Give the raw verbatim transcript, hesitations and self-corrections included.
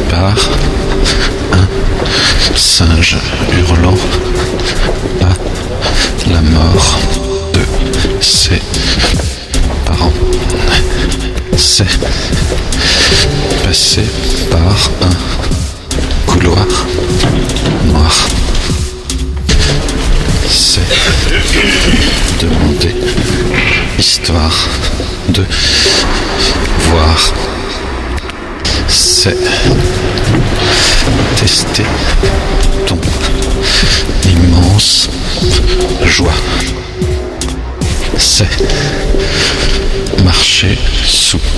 par un singe hurlant à la mort de ses parents. C'est passé par un couloir noir. C'est demander histoire de voir. C'est tester ton immense joie. C'est marcher sous